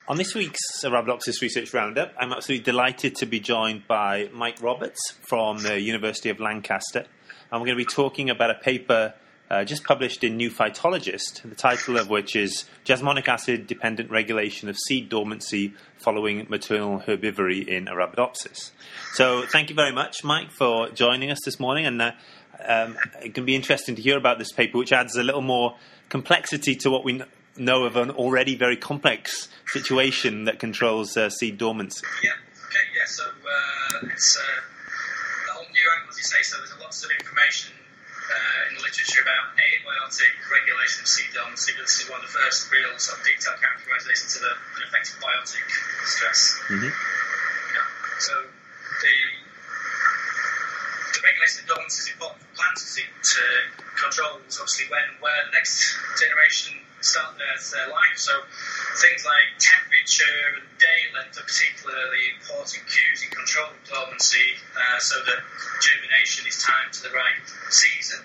On this week's Arabidopsis Research Roundup, I'm absolutely delighted to be joined by Mike Roberts from the University of Lancaster. And we're going to be talking about a paper just published in New Phytologist, the title of which is Jasmonic Acid-Dependent Regulation of Seed Dormancy Following Maternal Herbivory in Arabidopsis. So thank you very much, Mike, for joining us this morning. And it can be interesting to hear about this paper, which adds a little more complexity to what we know of an already very complex situation that controls seed dormancy. So it's a whole new angle, as you say. So there's lots of information in the literature about abiotic regulation of seed dormancy, but this is one of the first real sort of detailed characterizations of an effective biotic stress. Mm-hmm. So the regulation of dormancy is important for plants because it controls obviously where the next generation start their life. So things like temperature and day length are particularly important cues in control of dormancy, so that germination is timed to the right season.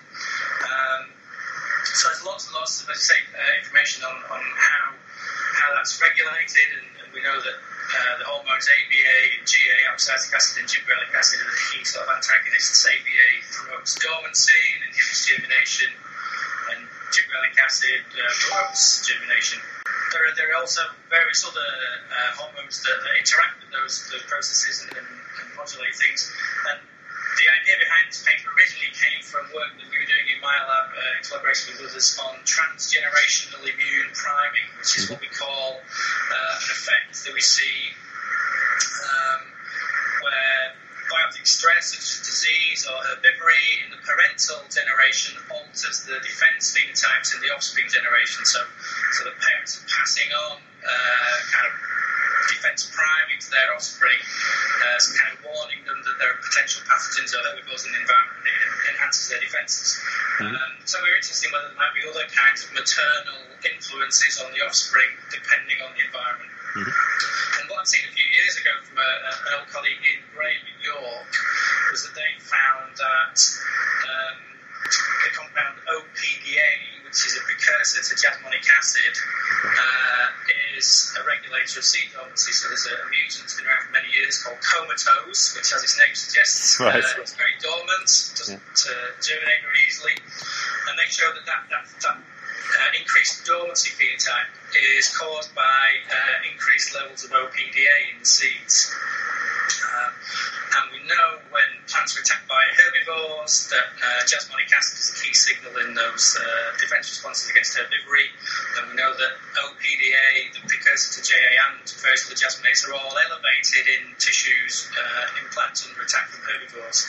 So there's lots and lots of, as I say, information on how that's regulated, and we know that the hormones ABA and GA, abscisic acid and gibberellic acid, are the key sort of antagonists. ABA promotes dormancy and inhibits germination, and gibberellic acid promotes germination. There are also various other hormones that interact with those processes and modulate things. And the idea behind this paper originally came from work that we were doing in my lab in collaboration with others on transgenerational immune priming, which is what we call an effect that we see where biotic stress, such as disease or herbivory in the parental generation, alters the defense phenotypes in the offspring generation. So the parents are passing on kind of defense priming to their offspring, so kind of warning them that there are potential pathogens or herbivores in the environment, and it enhances their defenses. So we're interested in whether there might be other kinds of maternal influences on the offspring depending on the environment. And what I've seen a few years ago from an old colleague Ian Graham in York was that they found that the compound OPDA, which is a precursor to jasmonic acid, is a regulator of seed dormancy. So there's a mutant that's been around for many years called comatose, which, as its name suggests, it's very dormant, doesn't germinate very easily. And they show that increased dormancy phenotype is caused by increased levels of OPDA in the seeds. And we know when plants are attacked by herbivores that jasmonic acid is a key signal in those defense responses against herbivory. And we know that OPDA, the precursor to JA and various other jasmonates, are all elevated in tissues in plants under attack from herbivores.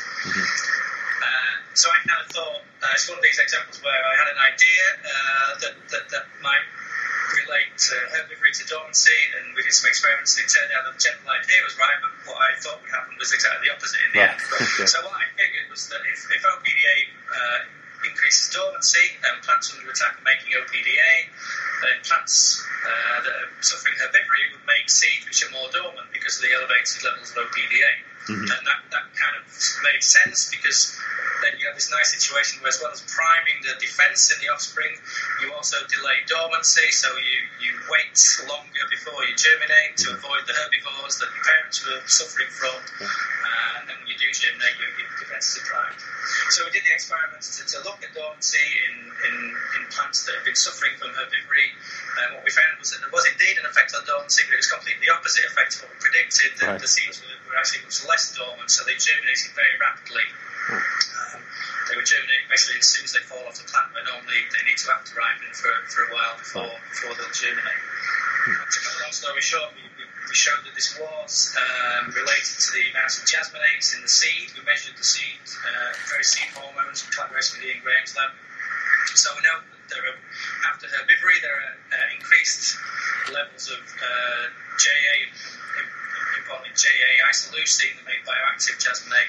So I kind of thought, it's one of these examples where I had an idea that might relate to herbivory to dormancy, and we did some experiments, and it turned out that the general idea was right, but what I thought would happen was exactly the opposite in the end. So what I figured was that if OPDA increases dormancy and plants under attack are making OPDA, then plants that are suffering herbivory would make seeds which are more dormant because of the elevated levels of OPDA. And that kind of made sense, because then you have this nice situation where, as well as priming the defense in the offspring, you also delay dormancy, so you wait longer before you germinate to avoid the herbivores that your parents were suffering from, and then when you do germinate, your defenses are primed. So we did the experiments to look at dormancy in plants that have been suffering from herbivory, and what we found was that there was indeed an effect on dormancy, but it was completely the opposite effect of what we predicted, that the seeds were actually much less dormant, so they germinated very rapidly. They would germinate basically as soon as they fall off the plant, but normally they need to act ripen for a while before they'll germinate. To cut a long story short, we showed that this was related to the amount of jasmonates in the seed. We measured the seed, various seed hormones in collaboration with Ian Graham's lab. So we know that after herbivory, there are increased levels of JA, importantly JA isoleucine, the main bioactive jasmonate,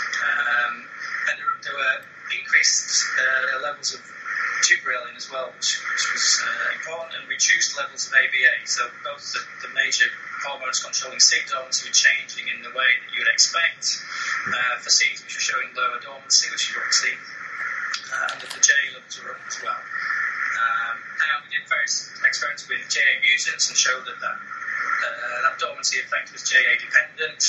and there were increased levels of gibberellin as well, which was important, and reduced levels of ABA. So both the major hormones controlling seed dormancy were changing in the way that you would expect for seeds which were showing lower dormancy, which you've obviously, and that the JA levels were up as well. And we did various experiments with JA mutants and showed that that dormancy effect was JA dependent.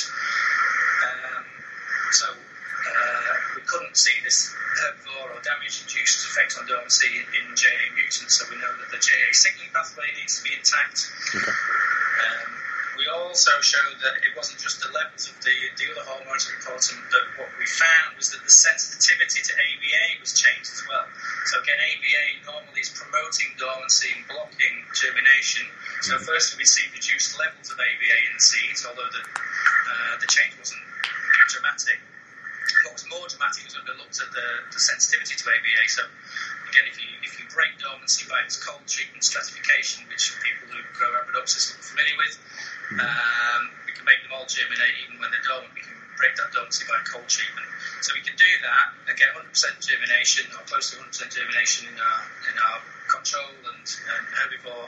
So we couldn't see this herbivore or damage-induced effect on dormancy in JA mutants, so we know that the JA signaling pathway needs to be intact. Okay. We also showed that it wasn't just the levels of the other hormones that were important, but what we found was that the sensitivity to ABA was changed as well. So again, ABA normally is promoting dormancy and blocking germination. So firstly, we see reduced levels of ABA in the seeds, although the change wasn't dramatic. What was more dramatic was when we looked at the sensitivity to ABA. So again, if you break dormancy by its cold treatment stratification, which people who grow Arabidopsis are familiar with, we can make them all germinate even when they're dormant. We can break that dormancy by cold treatment. So we can do that and get 100% germination, or close to 100% germination in our control and herbivore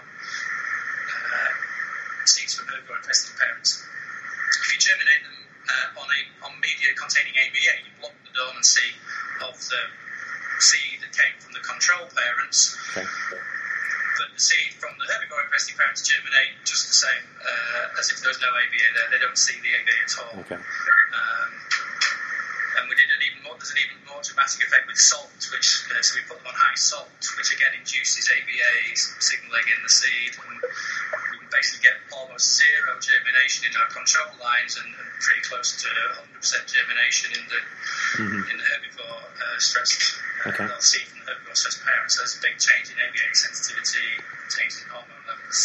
seeds from herbivore infested parents. If you germinate them on media containing ABA, you block the dormancy of the seed that came from the control parents. Okay. But the seed from the herbivore infested parents germinate just the same as if there was no ABA there. They don't see the ABA at all. Okay. And we did there's an even more dramatic effect with salt, which so we put them on high salt, which again induces ABA signaling in the seed. And we can basically get almost zero germination in our control lines and pretty close to 100% germination in the herbivore stressed seed from the herbivore stressed parents. So there's a big change in ABA sensitivity, changes in hormone levels.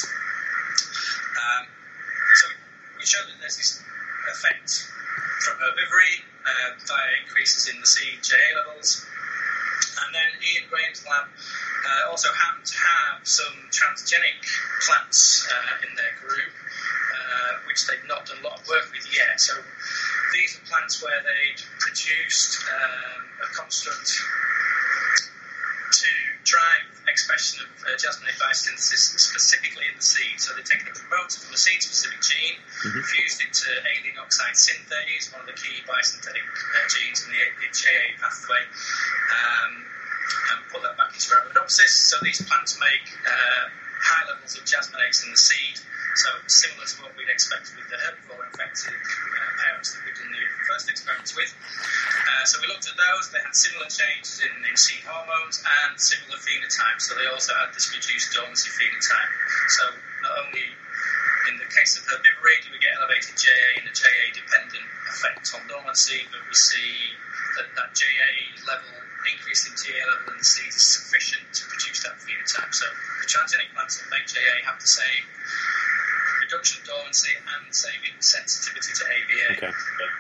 So we showed that there's this effect from herbivory via increases in the seed JA levels. And then Ian Graham's lab also happened to have some transgenic plants in their group, which they've not done a lot of work with yet. So these are plants where they'd produced a construct to drive expression of jasmonate biosynthesis specifically in the seed. So they've taken a promoter from a seed-specific gene, fused it to alien oxide synthase, one of the key biosynthetic genes in the JA pathway, and put that back into Arabidopsis. So these plants make high levels of jasmonates in the seed, so similar to what we'd expect with the herbivore-infected parents that we've done the first experiments with. So we looked at those. They had similar changes in seed hormones and similar phenotypes, so they also had this reduced dormancy phenotype. So not only in the case of herbivory do we get elevated JA and a JA-dependent effect on dormancy, but we see that JA level, increase in JA level in the seeds is sufficient to produce that phenotype. So the transgenic plants that make JA have the same reduction of dormancy and same sensitivity to ABA. Okay.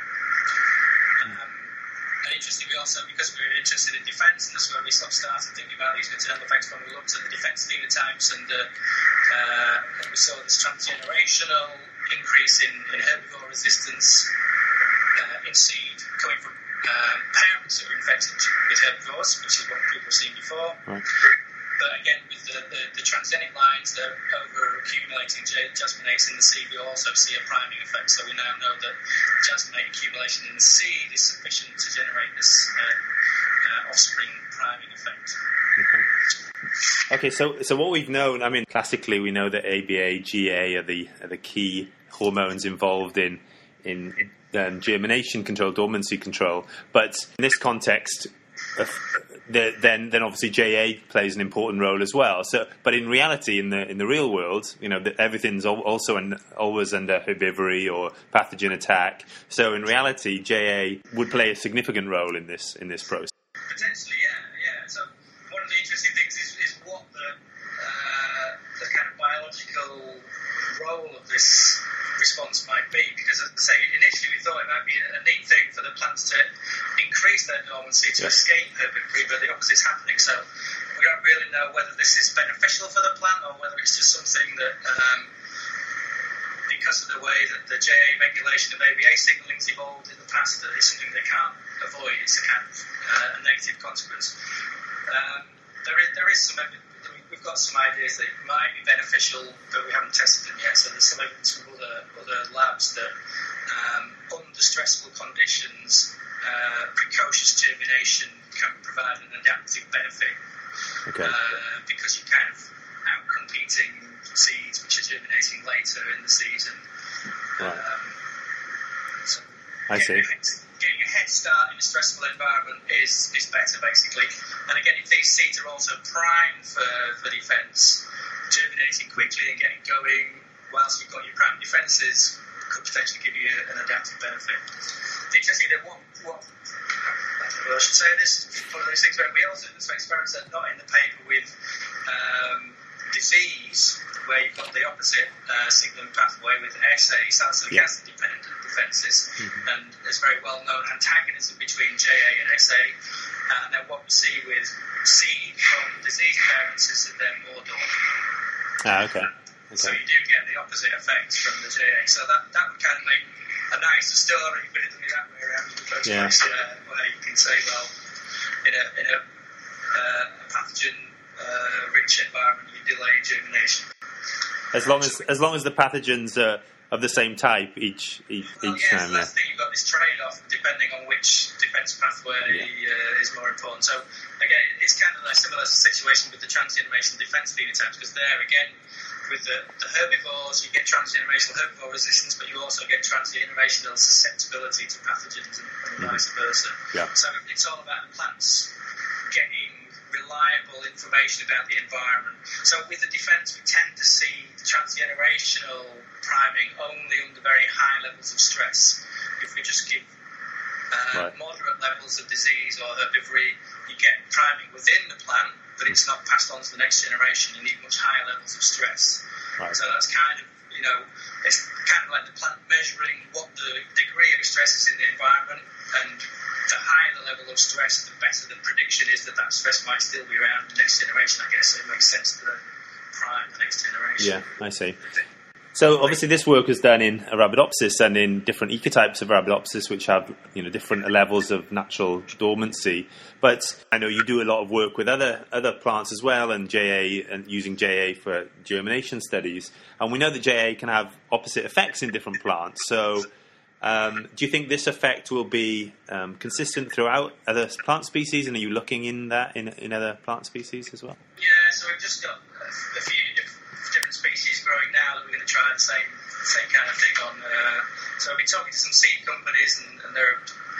And interestingly also, because we were interested in defence, and this is where we sort of started thinking about these maternal effects when we looked at the defence phenotypes, and we saw this transgenerational increase in herbivore resistance in seed coming from parents who were infected with herbivores, which is what people have seen before. Right. But again, with the transgenic lines, they're over-accumulating jasmonates in the seed. We also see a priming effect. So we now know that jasmonate accumulation in the seed is sufficient to generate this offspring priming effect. Okay, so what we've known, I mean, classically we know that ABA, GA are the key hormones involved in germination control, dormancy control. But in this context, then obviously JA plays an important role as well. So, but in reality, in the real world, everything's also always under herbivory or pathogen attack. So in reality, JA would play a significant role in this process. Potentially, yeah. So one of the interesting things is what the kind of biological role of this response might be, because as I say, initially we thought it might be a neat thing for the plants to increase their dormancy to escape herbivory, but the opposite is happening. So we don't really know whether this is beneficial for the plant or whether it's just something that because of the way that the JA regulation of ABA signaling's evolved in the past, that it's something they can't avoid. It's a kind of a negative consequence. There is some evidence. We've got some ideas that it might be beneficial, but we haven't tested them yet. So there's some evidence from other labs that under stressful conditions, precocious germination can provide an adaptive benefit. Okay. Because you're kind of out-competing seeds which are germinating later in the season. Right. So I see. Getting a head start in a stressful environment is better, basically. And again, if these seeds are also primed for defence, germinating quickly and getting going whilst you've got your prime defences could potentially give you an adaptive benefit. Interesting that I should say this, one of those things where we also do some experiments that are not in the paper with disease, where you've got the opposite signaling pathway with SA, salicylic acid dependent defences, and there's very well known antagonism between JA and SA. And then what we see with seed from disease parents is that they're more dormant. Okay. So you do get the opposite effect from the JA. So that would kind of make a nice distillery, but it'll be that way around in the first place, where you can say, well, in a pathogen rich environment, you delay germination. As long as the pathogens are of the same type each time. That's the thing, you've got this trade-off depending on which defence pathway is more important. So again, it's kind of a similar situation with the transgenerational defence phenotypes, because there again, with the herbivores, you get transgenerational herbivore resistance, but you also get transgenerational susceptibility to pathogens and vice versa. Yeah. So it's all about the plants getting reliable information about the environment. So with the defence, we tend to see transgenerational priming only under very high levels of stress. If we just give moderate levels of disease or herbivory, you get priming within the plant, but it's not passed on to the next generation. You need much higher levels of stress. Right. So that's kind of, it's kind of like the plant measuring what the degree of stress is in the environment, and the higher the level of stress, the better the prediction is that stress might still be around in the next generation, I guess. So it makes sense to prime the next generation. Yeah, I see. So obviously this work is done in Arabidopsis and in different ecotypes of Arabidopsis, which have different levels of natural dormancy. But I know you do a lot of work with other plants as well, and JA, and using JA for germination studies. And we know that JA can have opposite effects in different plants. So do you think this effect will be consistent throughout other plant species? And are you looking in that in other plant species as well? Yeah, so we've just got a few different species growing now that we're going to try the same kind of thing on. So we've been talking to some seed companies, and there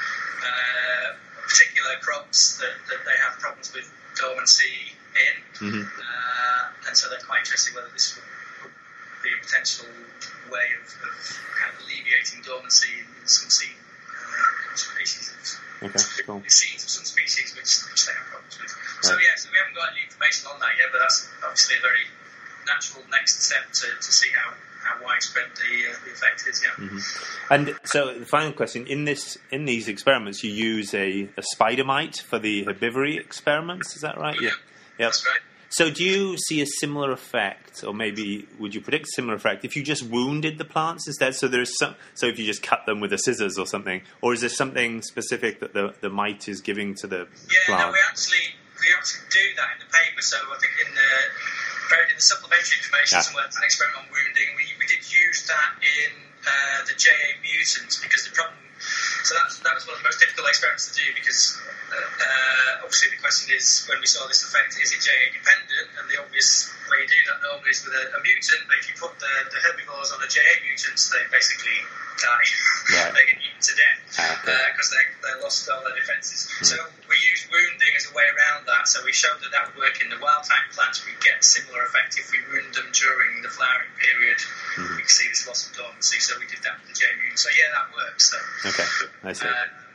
are particular crops that they have problems with dormancy in, and so they're quite interested whether this would be a potential way of kind of alleviating dormancy in some seed species. Seeds of some species which they have problems with. So we haven't got any information on that yet, but that's obviously a very natural next step to see how widespread the effect is. And so the final question, in these experiments you use a spider mite for the herbivory experiments, is that right? Yeah. That's right. So do you see a similar effect, or maybe would you predict a similar effect if you just wounded the plants instead? So if you just cut them with the scissors or something, or is there something specific that the mite is giving to the plant? No, we actually do that in the paper. So I think buried in the supplementary information somewhere, an experiment on wounding, we did use that in the JA mutants, because the problem. So that was one of the most difficult experiments to do, because obviously the question is, when we saw this effect, is it JA dependent? And the obvious way you do that normally is with a mutant, but if you put the herbivores on a JA mutants, they basically die. Right. They get eaten to death because they lost all their defences. So we used wounding as a way around that. So we showed that would work in the wild type plants. We get a similar effect if we wound them during the flowering period. We can see this loss of dormancy. So we did that with the JA mutant. So yeah, that works. So, okay, I see.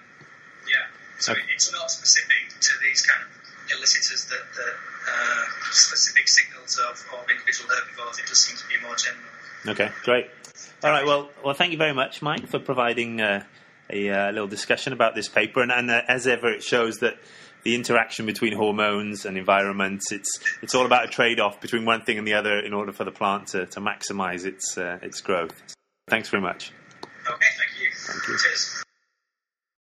So it's not specific to these kind of elicitors that specific signals of individual herbivores. It just seems to be more general. Okay, great. All right, well, thank you very much, Mike, for providing a little discussion about this paper. And as ever, it shows that the interaction between hormones and environments, it's all about a trade-off between one thing and the other in order for the plant to maximise its growth. Thanks very much. Okay, thank you. Thank you. Cheers.